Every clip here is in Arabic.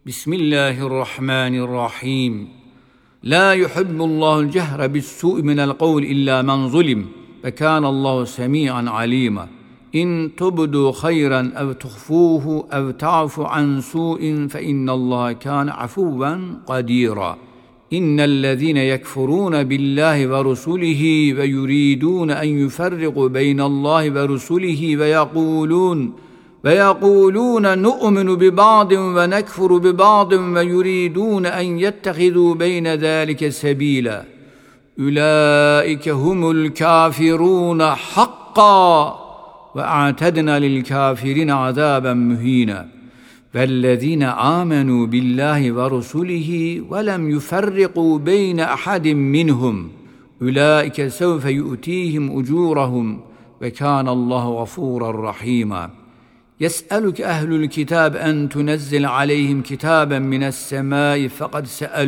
بسم الله الرحمن الرحيم. لا يحب الله الجهر بالسوء من القول إلا من ظلم، فكان الله سميعا عليما. إن تبدوا خيرا أو تخفوه أو تعفوا عن سوء فإن الله كان عفوا قديرا. إن الذين يكفرون بالله ورسله ويريدون أن يفرقوا بين الله ورسله ويقولون نؤمن ببعض ونكفر ببعض ويريدون أن يتخذوا بين ذلك سبيلا، أولئك هم الكافرون حقا، وأعتدنا للكافرين عذابا مهينا. فالذين آمنوا بالله ورسله ولم يفرقوا بين أحد منهم أولئك سوف يؤتيهم أجورهم، وكان الله غفورا رحيما. يسألك أهل الكتاب أن تنزل عليهم كتابا من السماء فقد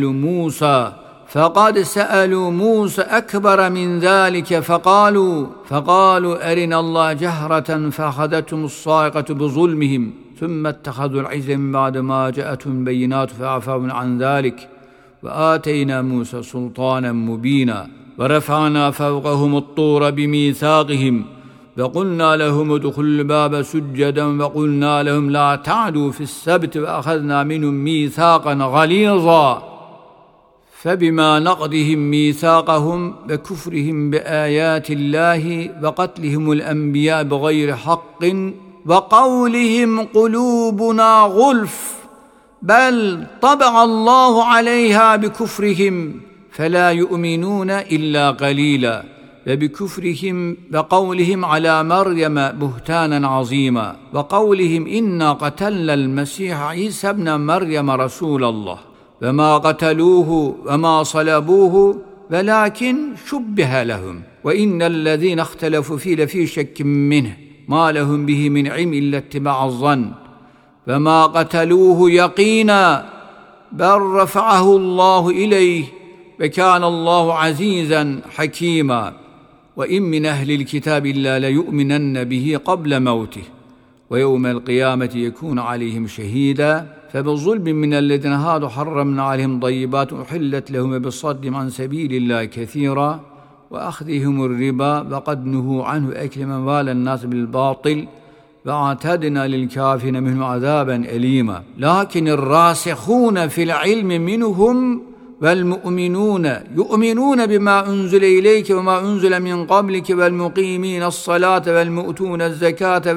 سألوا موسى أكبر من ذلك فقالوا أرنا الله جهرة فأخذتهم الصاعقة بظلمهم ثم اتخذوا العجل من بعد ما جاءتهم بينات فعفونا عن ذلك وآتينا موسى سلطانا مبينا. ورفعنا فوقهم الطور بميثاقهم وقلنا لهم ادخلوا الباب سجدا وقلنا لهم لا تعدوا في السبت وأخذنا منهم ميثاقا غليظا. فبما نقضهم ميثاقهم وكفرهم بآيات الله وقتلهم الأنبياء بغير حق وقولهم قلوبنا غلف بل طبع الله عليها بكفرهم فلا يؤمنون إلا قليلا، وبكفرهم وقولهم على مريم بهتانا عظيما، وقولهم إنا قتلنا المسيح عيسى ابن مريم رسول الله وما قتلوه وما صلبوه ولكن شبه لهم، وإن الذين اختلفوا فيه لفي شك منه ما لهم به من علم إلا اتباع الظن وما قتلوه يقينا بل رفعه الله إليه وكان الله عزيزا حكيما. وإن من أهل الكتاب إلا ليؤمنن به قبل موته ويوم القيامة يكون عليهم شهيدا. فبظلم من الذين هادوا حرمنا عليهم طيبات أحلت لهم بصدهم عن سبيل الله كثيرا وأخذهم الربا وقد نهوا عنه أكل أموال الناس بالباطل وأعتدنا للكافرين منهم عذابا أليما. لكن الراسخون في العلم منهم والمؤمنون يؤمنون بما أنزل إليك وما أنزل من قبلك والمقيمين الصلاة والمؤتون الزكاة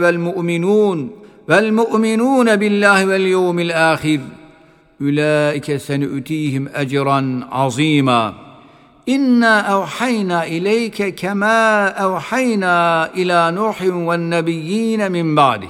والمؤمنون بالله واليوم الآخر أولئك سنؤتيهم أجرا عظيما. إنا أوحينا إليك كما أوحينا إلى نوح والنبيين من بعده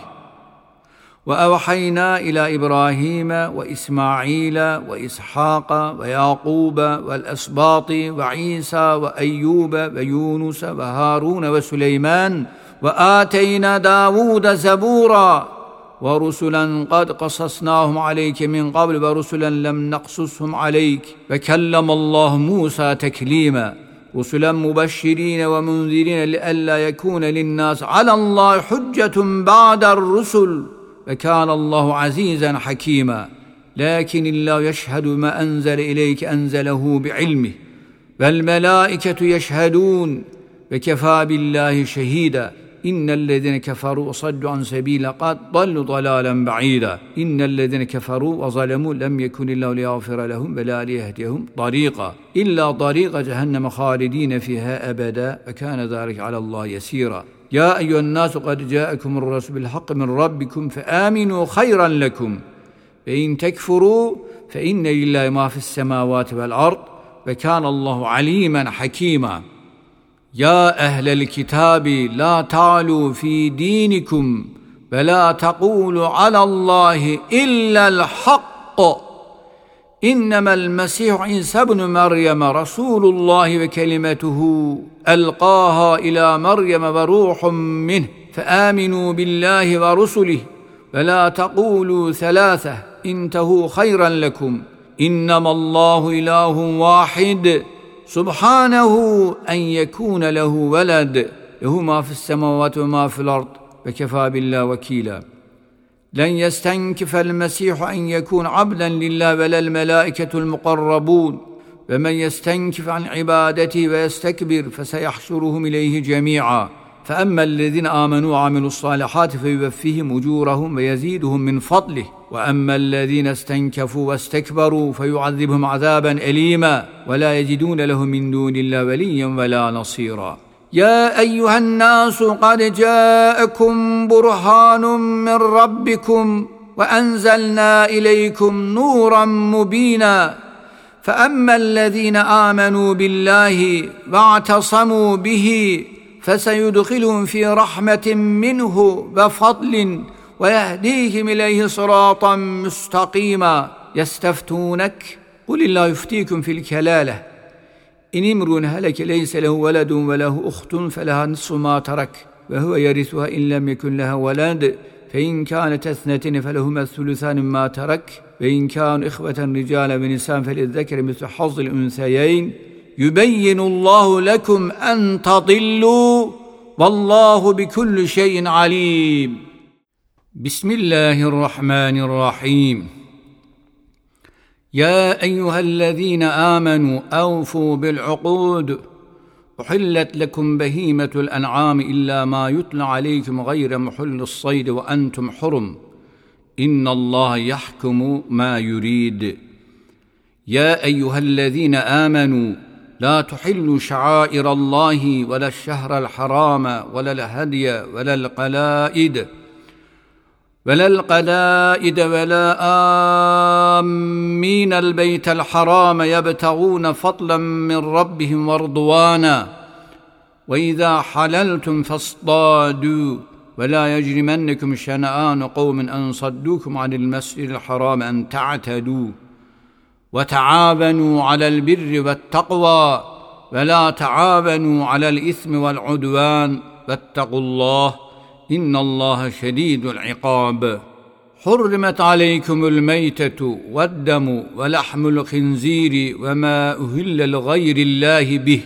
وأوحينا إلى إبراهيم وإسماعيل وإسحاق ويعقوب والأسباط وعيسى وأيوب ويونس وهارون وسليمان وآتينا داود زبورا ورسلا قد قصصناهم عليك من قبل ورسلا لم نقصصهم عليك وكلم الله موسى تكليما. رسلا مبشرين ومنذرين لئلا يكون للناس على الله حجة بعد الرسل وكان الله عزيزا حكيما. لكن الله يشهد ما أنزل إليك أنزله بعلمه والملائكة يشهدون وكفى بالله شهيدا. إن الذين كفروا وصدوا عن سبيل قد ضلوا ضلالا بعيدا. إن الذين كفروا وظلموا لم يكن الله ليغفر لهم ولا ليهديهم طريقا إلا طريق جهنم خالدين فيها أبدا وكان ذلك على الله يسيرا. يا أيها الناس قد جاءكم الرسول بالحق من ربكم فآمنوا خيرا لكم فإن تكفروا فإن لله ما في السماوات والأرض وكان الله عليما حكيما. يا أهل الكتاب لا تعلوا في دينكم ولا تقولوا على الله إلا الحق إنما المسيح عيسى ابن مريم رسول الله وكلمته ألقاها إلى مريم وروح منه فآمنوا بالله ورسله ولا تقولوا ثلاثة انتهوا خيرا لكم إنما الله إله واحد سبحانه أن يكون له ولد له ما في السماوات وما في الأرض وكفى بالله وكيلا. لن يستنكف المسيح أن يكون عبدا لله ولا الملائكة المقربون، ومن يستنكف عن عبادته ويستكبر فسيحشرهم إليه جميعا. فأما الذين آمنوا وعملوا الصالحات فيوفيهم أجورهم ويزيدهم من فضله، وأما الذين استنكفوا واستكبروا فيعذبهم عذابا أليما ولا يجدون له من دون الله وليا ولا نصيرا. يا أيها الناس قد جاءكم برهان من ربكم وأنزلنا إليكم نورا مبينا. فأما الذين آمنوا بالله واعتصموا به فسيدخلهم في رحمة منه وفضل ويهديهم إليه صراطا مستقيما. يستفتونك قل الله يفتيكم في الكلالة إن امرؤ هلك ليس له ولد وله أخت فلها نصف ما ترك وهو يرثها إن لم يكن لها ولد، فإن كانت اثنتين فلهما الثلثان مما ترك، وإن كانوا إخوة رجالا ونساء فللذكر مثل حظ الأنثيين. يبين الله لكم أن تضلوا والله بكل شيء عليم. بسم الله الرحمن الرحيم. يا أيها الذين آمنوا أوفوا بالعقود، أحلت لكم بهيمة الأنعام إلا ما يتلى عليكم غير محل الصيد وأنتم حرم، إن الله يحكم ما يريد. يا أيها الذين آمنوا لا تحلوا شعائر الله ولا الشهر الحرام ولا الهدي ولا القلائد ولا آمين البيت الحرام يبتغون فضلا من ربهم ورضوانا، وإذا حللتم فاصطادوا ولا يجرمنكم شنآن قوم أن صدوكم عن المسجد الحرام أن تعتدوا، وتعاونوا على البر والتقوى ولا تعاونوا على الإثم والعدوان واتقوا الله إن الله شديد العقاب. حرمت عليكم الميتة والدم ولحم الخنزير وما أهل لغير الله به،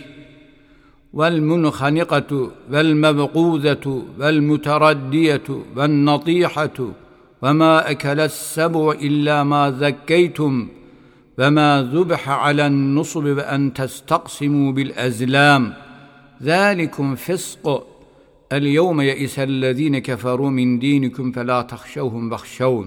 والمنخنقة والمبقوذة والمتردية والنطيحة وما أكل السبع إلا ما ذكيتم وما ذبح على النصب وأن تستقسموا بالأزلام، ذلكم فسق. اليوم يئس الذين كفروا من دينكم فلا تخشوهم واخشون.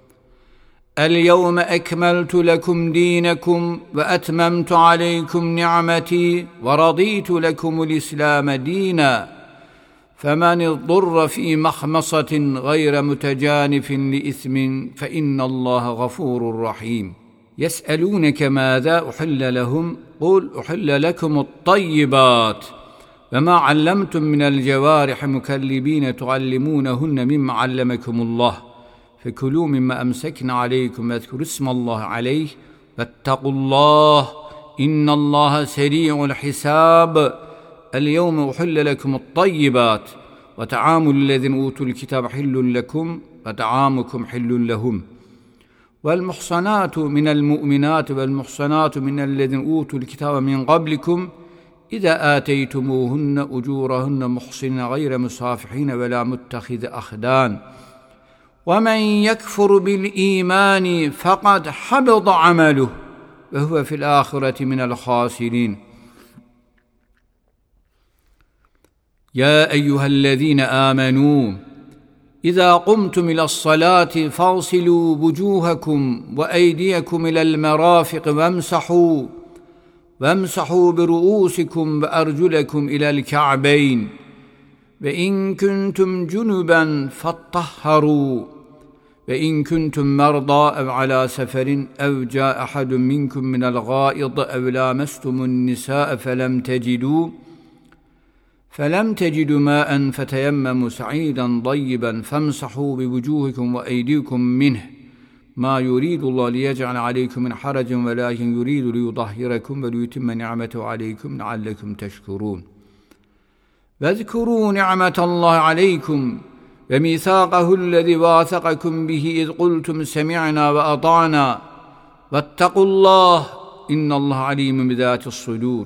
اليوم أكملت لكم دينكم وأتممت عليكم نعمتي ورضيت لكم الإسلام دينا، فمن اضطر في مخمصة غير متجانف لإثم فإن الله غفور رحيم. يسألونك ماذا أحل لهم قل أحل لكم الطيبات وما علمتم من الجوارح مكلبين تعلمونهن مما علمكم الله، فكلوا مما أمسكن عليكم واذكروا اسم الله عليه واتقوا الله إن الله سريع الحساب. اليوم أحل لكم الطيبات وطعام الذين أوتوا الكتاب حل لكم وطعامكم حل لهم، والمحصنات من المؤمنات والمحصنات من الذين أوتوا الكتاب من قبلكم إذا آتيتموهن أجورهن محصنين غير مصافحين ولا متخذ أخدان، ومن يكفر بالإيمان فقد حبط عمله وهو في الآخرة من الخاسرين. يا أيها الذين آمنوا إذا قمتم إلى الصلاة فاغسلوا وجوهكم وأيديكم إلى المرافق وامسحوا برؤوسكم وأرجلكم إلى الكعبين، وإن كنتم جنبا فاطهروا، وإن كنتم مرضى أو على سفر أو جاء أحد منكم من الغائط أو لامستم النساء فلم تجدوا ماء فتيمموا سعيدا طيبا فامسحوا بوجوهكم وأيديكم منه، ما يريد الله ليجعل عليكم من حرج ولكن يريد ليطهركم وليتم نعمته عليكم لعلكم تشكرون. واذكروا نعمة الله عليكم وميثاقه الذي واثقكم به إذ قلتم سمعنا وأطعنا واتقوا الله إن الله عليم بذات الصدور.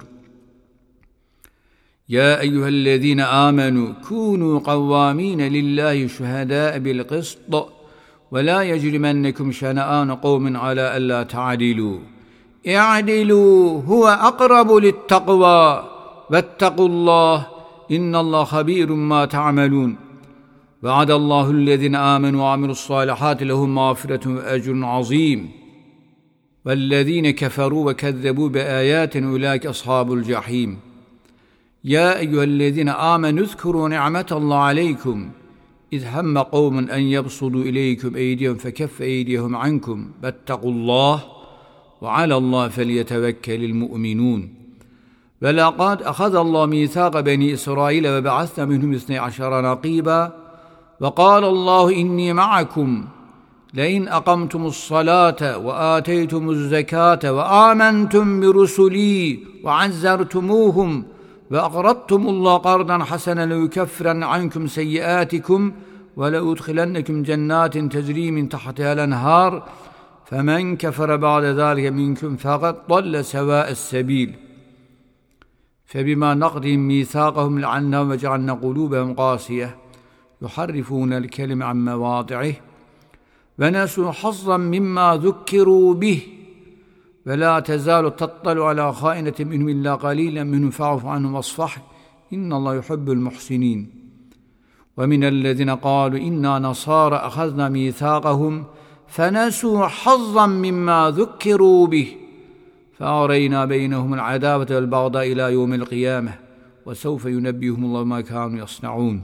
يا أيها الذين آمنوا كونوا قوامين لله شهداء بالقسط ولا يجرمنكم شنآن قوم على ألا تعدلوا اعدلوا هو أقرب للتقوى واتقوا الله إن الله خبير ما تعملون. وعد الله الذين آمنوا وعملوا الصالحات لهم مغفرة وأجر عظيم والذين كفروا وكذبوا بآياتنا أولئك أصحاب الجحيم. يا أيها الذين آمنوا اذكروا نعمة الله عليكم إذ هم قوم أن يبسطوا إليكم أيديهم فكف أيديهم عنكم واتقوا الله وعلى الله فليتوكل المؤمنون. ولقد أخذ الله ميثاق بني إسرائيل وبعثنا منهم 12 نقيبا وقال الله إني معكم لئن أقمتم الصلاة وآتيتم الزكاة وآمنتم برسلي وعزرتموهم وأقرضتم الله قرضا حسنا ليكفرن عنكم سيئاتكم ولأدخلنكم جنات تجري من تحتها الأنهار فمن كفر بعد ذلك منكم فقد ضل سواء السبيل. فبما نقضهم ميثاقهم لعناهم وجعلنا قلوبهم قاسية يحرفون الكلم عن مواضعه ونسوا حظا مما ذكروا به ولا تزال تطلع على خائنة منهم إلا قليلا منهم فاعف عنهم واصفح إن الله يحب المحسنين. ومن الذين قالوا إنا نصارى أخذنا ميثاقهم فنسوا حظا مما ذكروا به فأرينا بينهم العداوة والبغضاء إلى يوم القيامة وسوف ينبئهم الله ما كانوا يصنعون.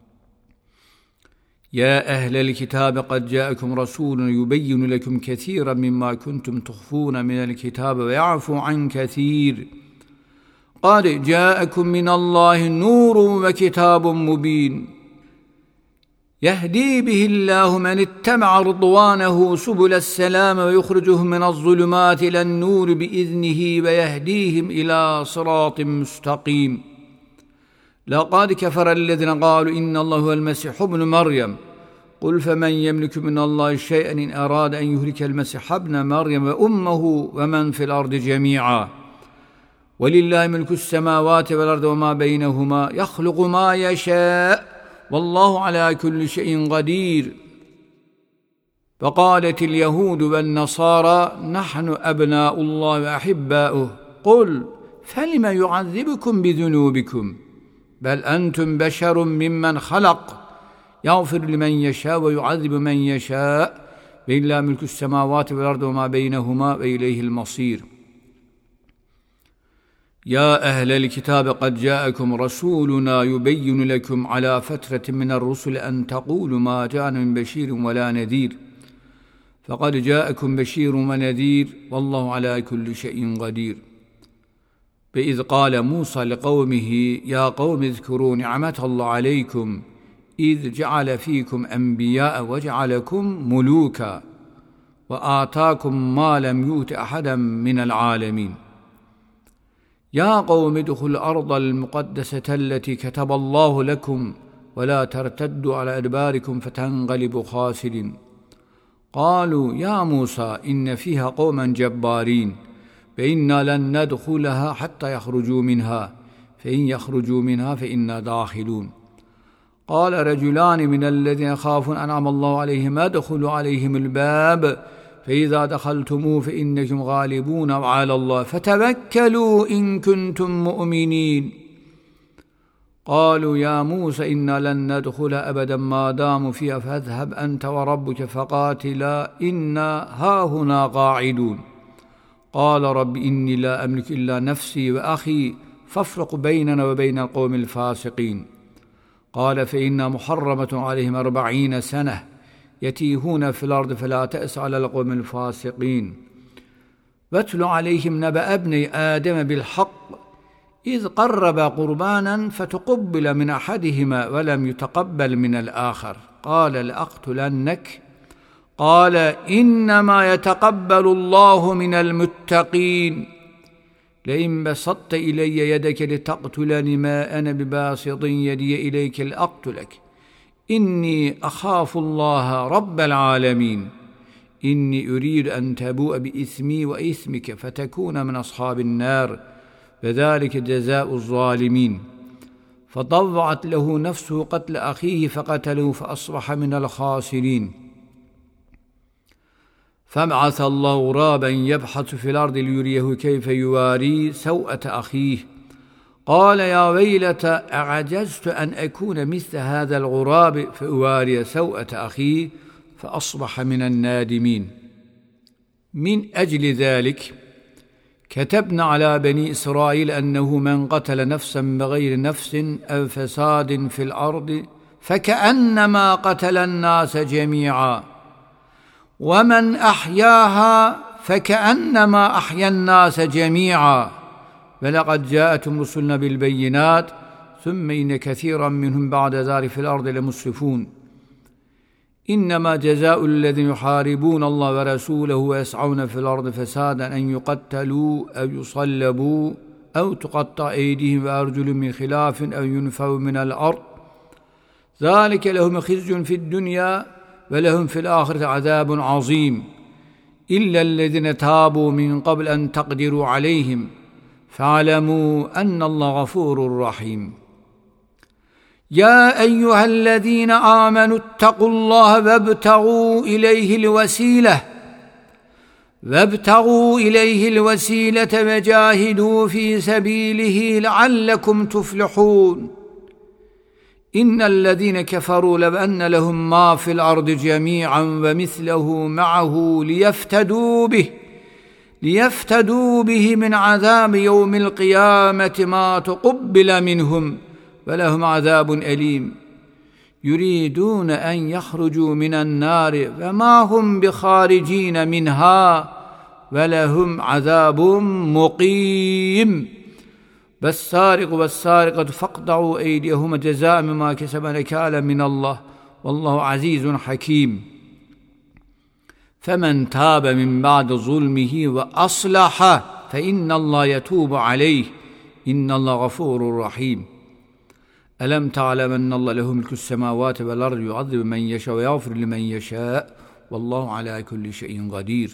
يا أهل الكتاب قد جاءكم رسول يبين لكم كثيرا مما كنتم تخفون من الكتاب ويعفو عن كثير قد جاءكم من الله نور وكتاب مبين يهدي به الله من اتبع رضوانه سبل السلام ويخرجهم من الظلمات إلى النور بإذنه ويهديهم إلى صراط مستقيم. لقد كفر الذين قالوا إن الله هو المسيح ابن مريم قل فمن يملك من الله شيئا إن أراد أن يهلك المسيح ابن مريم وأمه ومن في الأرض جميعا ولله ملك السماوات والأرض وما بينهما يخلق ما يشاء والله على كل شيء قدير. وقالت اليهود والنصارى نحن أبناء الله وأحباؤه قل فلم يعذبكم بذنوبكم بل أنتم بشر ممن خلق يغفر لمن يشاء ويعذب من يشاء ولله ملك السماوات والأرض وما بينهما وإليه المصير. يا أهل الكتاب قد جاءكم رسولنا يبين لكم على فترة من الرسل أن تقولوا ما جاءنا من بشير ولا نذير فقد جاءكم بشير ونذير والله على كل شيء قدير. فإذ قال موسى لقومه يا قوم اذكروا نعمة الله عليكم إذ جعل فيكم أنبياء وجعلكم ملوكا وآتاكم ما لم يؤت أحدا من العالمين. يا قوم ادخلوا الأرض المقدسة التي كتب الله لكم ولا ترتدوا على أدباركم فتنقلبوا خاسرين. قالوا يا موسى إن فيها قوما جبارين فإنا لن ندخلها حتى يخرجوا منها فإن يخرجوا منها فإنا داخلون. قال رجلان من الذين يخافون أنعم الله عليهم ادخلوا عليهم الباب فإذا دخلتموه فإنكم غالبون وعلى الله فتوكلوا إن كنتم مؤمنين. قالوا يا موسى إنا لن ندخل أبدا ما داموا فيها فاذهب أنت وربك فقاتلا إنا هاهنا قاعدون. قال رب إني لا أملك إلا نفسي وأخي فافرق بيننا وبين القوم الفاسقين. قال فإنا محرمة عليهم 40 سنة يتيهون في الأرض فلا تأس على القوم الفاسقين. واتل عليهم نبأ ابني آدم بالحق إذ قربا قربانا فتقبل من أحدهما ولم يتقبل من الآخر قال لأقتلنك قال إنما يتقبل الله من المتقين. لئن بسطت إلي يدك لتقتلني ما أنا بباسط يدي إليك لأقتلك إني أخاف الله رب العالمين. إني أريد أن تبوء بإثمي وإثمك فتكون من أصحاب النار وذلك جزاء الظالمين. فطوعت له نفسه قتل أخيه فقتله فأصبح من الخاسرين. فبعث الله غرابا يبحث في الأرض ليريه كيف يواري سوءة أخيه قال يا ويلتى أعجزت أن أكون مثل هذا الغراب فأواري سوءة أخيه فأصبح من النادمين. من أجل ذلك كتبنا على بني إسرائيل أنه من قتل نفسا بغير نفس أو فساد في الأرض فكأنما قتل الناس جميعا ومن أحياها فكأنما أحيا الناس جميعا ولقد جاءتهم رسلنا بالبينات ثم إن كثيرا منهم بعد ذلك في الأرض لمسرفون. إنما جزاء الذين يحاربون الله ورسوله ويسعون في الأرض فسادا أن يقتلوا أو يصلبوا أو تقطع أيديهم وأرجلهم من خلاف أو ينفوا من الأرض ذلك لهم خزي في الدنيا ولهم في الآخرة عذاب عظيم إلا الذين تابوا من قبل أن تقدروا عليهم فاعلموا أن الله غفور رحيم. يا أيها الذين آمنوا اتقوا الله وابتغوا إليه الوسيلة وجاهدوا في سبيله لعلكم تفلحون. إن الذين كفروا لو أن لهم ما في الأرض جميعا ومثله معه ليفتدوا به من عذاب يوم القيامة ما تقبل منهم ولهم عذاب أليم. يريدون أن يخرجوا من النار وما هم بخارجين منها ولهم عذاب مقيم. والسارق والسارقة فاقطعوا أيديهما جزاء مما كسبا نكالا من الله والله عزيز حكيم. فمن تاب من بعد ظلمه وأصلح فإن الله يتوب عليه إن الله غفور رحيم. ألم تعلم أن الله له ملك السماوات والأرض يعذب من يشاء ويغفر لمن يشاء والله على كل شيء قدير.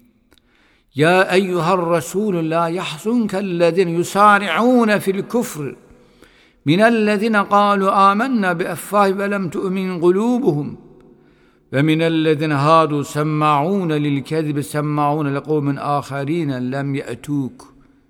يا أيها الرسول لا يحزنك الذين يسارعون في الكفر من الذين قالوا آمنا بأفواههم ولم تؤمن قلوبهم ومن الذين هادوا سماعون للكذب سماعون لقوم آخرين لم يأتوك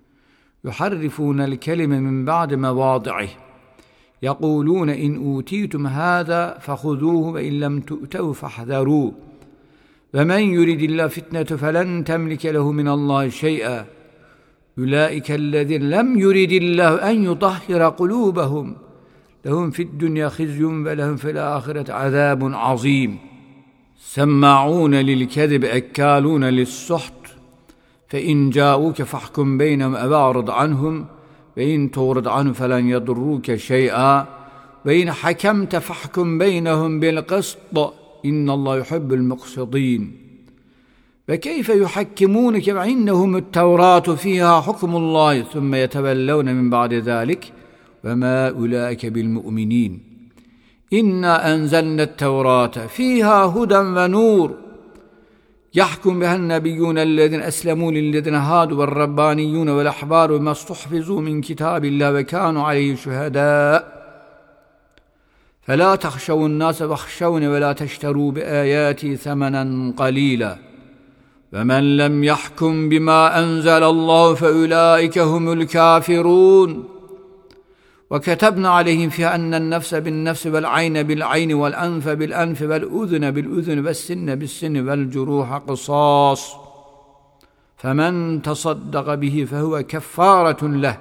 يحرفون الكلمة من بعد مواضعه يقولون إن أوتيتم هذا فخذوه وإن لم تؤتوا فاحذروا ومن يرد الله فتنة فلن تملك له من الله شيئا أولئك الذين لم يرد الله أن يطهر قلوبهم لهم في الدنيا خزي ولهم في الآخرة عذاب عظيم. سماعون للكذب أكالون للسحت فإن جاءوك فاحكم بينهم أو أعرض عنهم وإن تعرض عنهم فلن يضروك شيئا وإن حكمت فاحكم بينهم بالقسط إن الله يحب المقسطين. فكيف يحكمونك وعندهم التوراة فيها حكم الله ثم يتولون من بعد ذلك وما أولئك بالمؤمنين. إنا أنزلنا التوراة فيها هدى ونور يحكم بها النبيون الذين أسلموا للذين هادوا والربانيون والأحبار وما استحفظوا من كتاب الله وكانوا عليه شهداء فلا تخشوا الناس واخشون ولا تشتروا بآياتي ثمنا قليلا ومن لم يحكم بما أنزل الله فأولئك هم الكافرون. وكتبنا عليهم فيها أن النفس بالنفس والعين بالعين والأنف بالأنف والأذن بالأذن والسن بالسن والجروح قصاص فمن تصدق به فهو كفارة له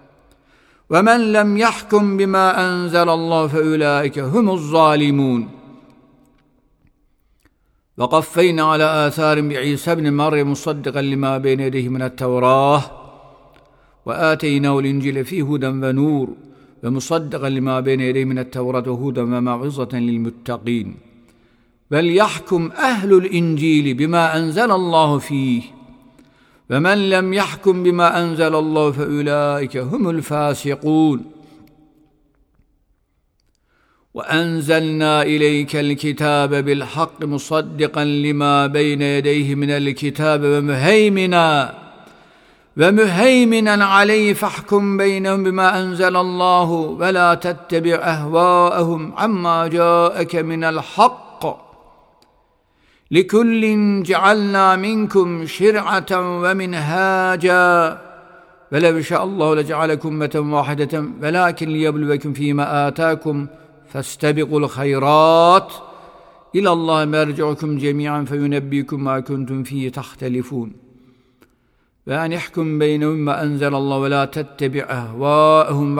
ومن لم يحكم بما أنزل الله فأولئك هم الظالمون. وقفينا على آثار بعيسى ابن مريم مصدقا لما بين يديه من التوراة وآتيناه الإنجيل فيه هدى ونور ومصدقا لما بين يديه من التوراة وهدى وموعظة للمتقين. وليحكم أهل الإنجيل بما أنزل الله فيه ومن لم يحكم بما أنزل الله فأولئك هم الفاسقون. وأنزلنا إليك الكتاب بالحق مصدقا لما بين يديه من الكتاب ومهيمنا عليه فاحكم بينهم بما أنزل الله ولا تتبع أهواءهم عما جاءك من الحق لكل جعلنا منكم شرعة ومنهاجا ولو شاء الله لجعلكم أمة واحدة ولكن ليبلوكم فيما آتاكم فاستبقوا الخيرات إلى الله مرجعكم جميعا فينبئكم ما كنتم فيه تختلفون وأن يحكم بينهم ما أنزل الله ولا تتبع أهواءهم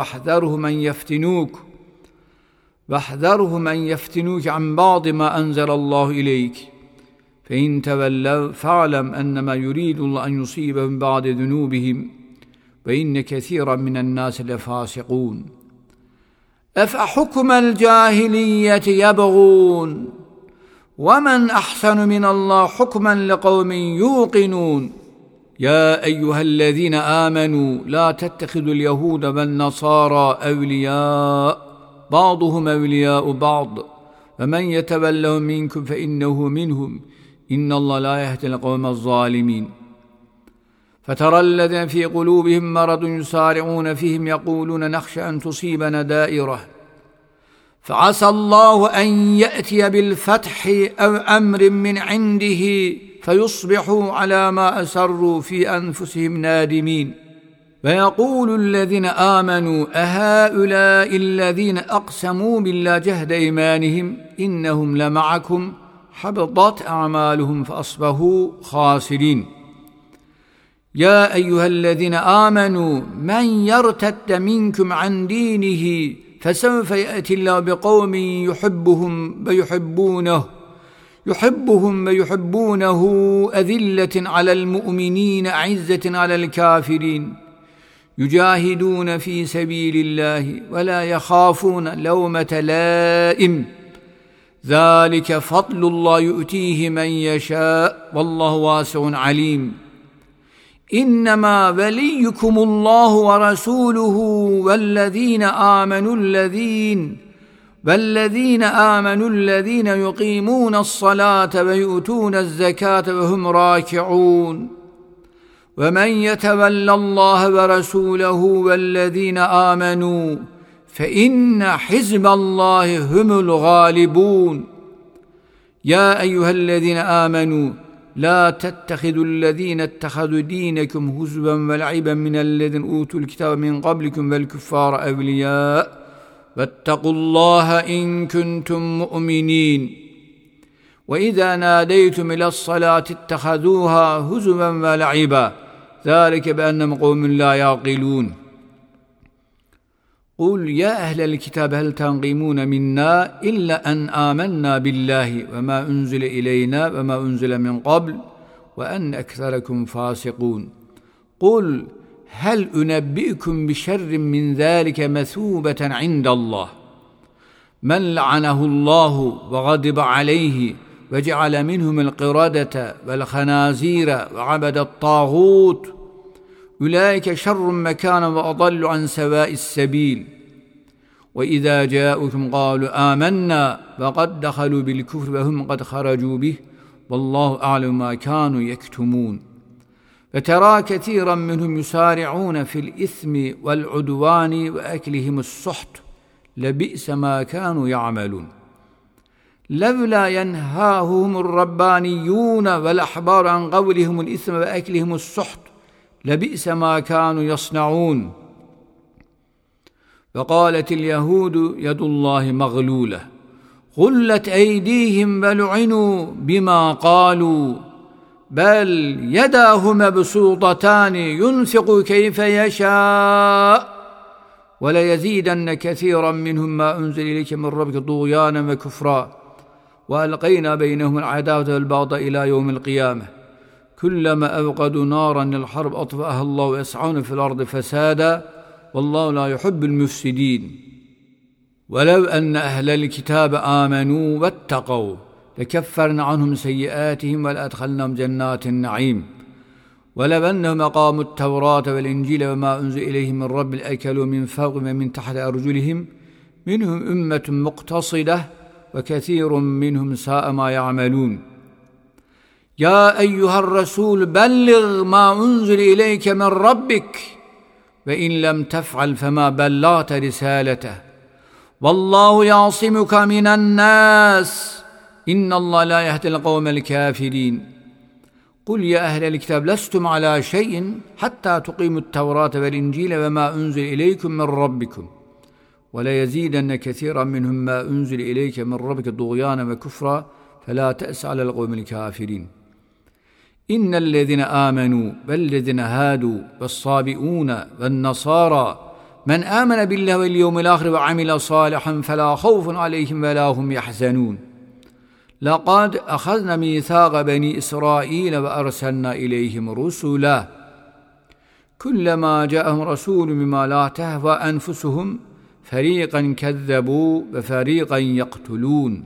واحذرهم أن يفتنوك عن بعض ما أنزل الله إليك فإن تولوا فاعلم أنما يريد الله أن يصيبهم بعد ذنوبهم وإن كثيرا من الناس لفاسقون أفحكم الجاهلية يبغون ومن أحسن من الله حكما لقوم يوقنون يا أيها الذين آمنوا لا تتخذوا اليهود والنصارى أولياء بعضهم أولياء بعض ومن يتولهم منكم فإنه منهم إن الله لا يهدي القوم الظالمين فترى الذين في قلوبهم مرض يسارعون فيهم يقولون نخشى أن تصيبنا دائرة فعسى الله أن يأتي بالفتح أو أمر من عنده فيصبحوا على ما أسروا في أنفسهم نادمين ويقول الذين آمنوا أهؤلاء الذين أقسموا بالله جهد إيمانهم إنهم لمعكم حبطت أعمالهم فأصبحوا خاسرين يا أيها الذين آمنوا من يرتد منكم عن دينه فسوف يأتي الله بقوم يحبهم ويحبونه أذلة على المؤمنين أعزة على الكافرين يجاهدون في سبيل الله ولا يخافون لومة لائم ذلك فضل الله يؤتيه من يشاء والله واسع عليم إنما وليكم الله ورسوله والذين آمنوا الذين يقيمون الصلاة ويؤتون الزكاة وهم راكعون ومن يتولى الله ورسوله والذين آمنوا فإن حزب الله هم الغالبون يا أيها الذين آمنوا لا تتخذوا الذين اتخذوا دينكم هزوا ولعبا من الذين أوتوا الكتاب من قبلكم والكفار أولياء واتقوا الله إن كنتم مؤمنين وإذا ناديتم إلى الصلاة اتخذوها هزوا ولعبا ذلك بأنهم قوم لا يعقلون قل يا أهل الكتاب هل تنقمون منا إلا أن آمنا بالله وما أنزل إلينا وما أنزل من قبل وأن أكثركم فاسقون قل هل أنبئكم بشر من ذلك مثوبة عند الله من لعنه الله وغضب عليه وجعل منهم القردة والخنازير وعبد الطاغوت أولئك شر مكانا وأضل عن سواء السبيل وإذا جاءوكم قالوا آمنا وقد دخلوا بالكفر وهم قد خرجوا به والله أعلم ما كانوا يكتمون فترى كثيرا منهم يسارعون في الإثم والعدوان وأكلهم السحت لبئس ما كانوا يعملون لولا ينهاهم الربانيون والأحبار عن قولهم الإثم وأكلهم السحت لبئس ما كانوا يصنعون وقالت اليهود يد الله مغلولة غلت أيديهم ولعنوا بما قالوا بل يداه مبسوطتان ينفق كيف يشاء وليزيدن كثيرا منهم ما أنزل إليك من ربك طغيانا وكفرا وألقينا بينهم العداوة والبغضاء إلى يوم القيامة كلما أوقدوا نارا للحرب أطفأها الله ويسعون في الأرض فسادا والله لا يحب المفسدين ولو أن أهل الكتاب آمنوا واتقوا لكفرنا عنهم سيئاتهم ولأدخلناهم جنات النعيم ولو أنهم أقاموا التوراة والإنجيل وما أنزل إليهم من رب أكلوا من فوق ومن تحت أرجلهم منهم أمة مقتصدة وكثير منهم ساء ما يعملون يا أيها الرسول بلغ ما أنزل إليك من ربك وإن لم تفعل فما بلغت رسالته والله يعصمك من الناس إن الله لا يهدي القوم الكافرين قل يا أهل الكتاب لستم على شيء حتى تقيموا التوراة والإنجيل وما أنزل إليكم من ربكم ولا يزيدن كثيرا منهم ما أنزل إليك من ربك طغيانا وكفرا فلا تأس على القوم الكافرين إن الذين آمنوا والذين هادوا والصابئون والنصارى من آمن بالله واليوم الآخر وعمل صالحا فلا خوف عليهم ولا هم يحزنون لقد أخذنا ميثاق بني إسرائيل وأرسلنا إليهم رسلا كلما جاءهم رسول بما لا تهوى أنفسهم فريقا كذبوا وفريقا يقتلون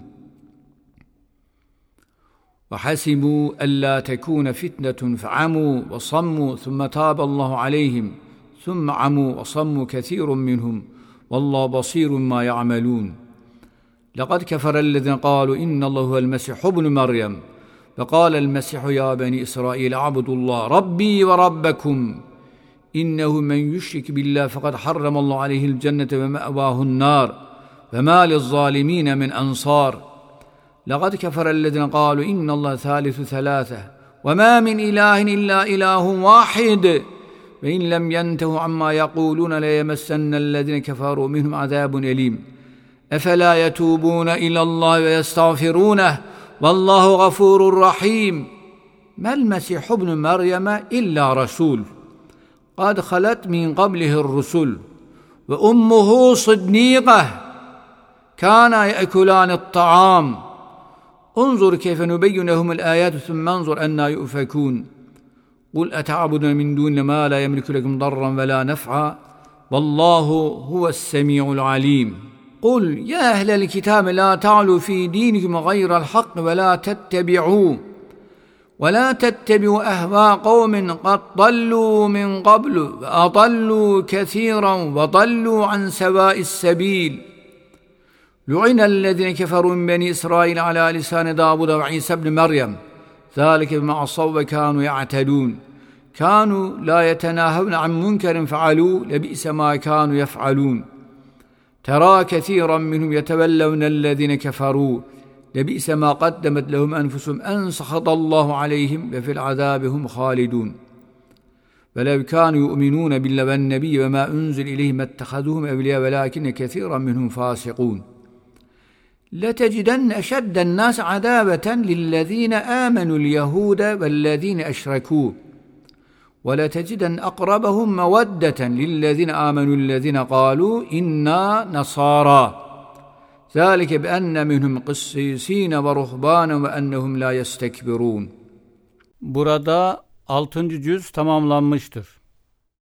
وحسبوا ألا تكون فتنة فعموا وصموا ثم تاب الله عليهم ثم عموا وصموا كثير منهم والله بصير ما يعملون لقد كفر الذين قالوا إن الله هو المسيح ابن مريم فقال المسيح يا بني إسرائيل اعبدوا الله ربي وربكم إنه من يشرك بالله فقد حرم الله عليه الجنة ومأواه النار فما للظالمين من أنصار لقد كفر الذين قالوا إن الله ثالث ثلاثة وما من إله إلا إله واحد وإن لم ينتهوا عما يقولون ليمسن الذين كفروا منهم عذاب أليم أفلا يتوبون إلى الله ويستغفرونه والله غفور رحيم ما المسيح ابن مريم إلا رسول قد خلت من قبله الرسل وأمه صديقة كانا يأكلان الطعام انظر كيف نبين لهم الآيات ثم انظر أنا يؤفكون قل أتعبدون من دون ما لا يملك لكم ضرا ولا نفعا والله هو السميع العليم قل يا أهل الكتاب لا تعلوا في دينكم غير الحق ولا تتبعوا أهواء قوم قد ضلوا من قبل وأضلوا كثيرا وضلوا عن سواء السبيل لعن الذين كفروا من بني إسرائيل على لسان داود وعيسى بن مريم ذلك بما عصوا وكانوا يعتدون كانوا لا يتناهون عن منكر فعلوا لبئس ما كانوا يفعلون ترى كثيرا منهم يتولون الذين كفروا لبئس ما قدمت لهم أنفسهم أن سخط الله عليهم وفي العذاب هم خالدون ولو كانوا يؤمنون بالله والنبي وما أنزل إليهم اتخذوهم أولياء ولكن كثيرا منهم فاسقون لتجدن أشد الناس عذابة للذين آمنوا اليهود والذين أشركوا ولتجدن أقربهم مودة للذين آمنوا الذين قالوا إنا نصارى ذلك بأن منهم قسيسين ورهبانا وأنهم لا يستكبرون. Burada 6. cüz tamamlanmıştır.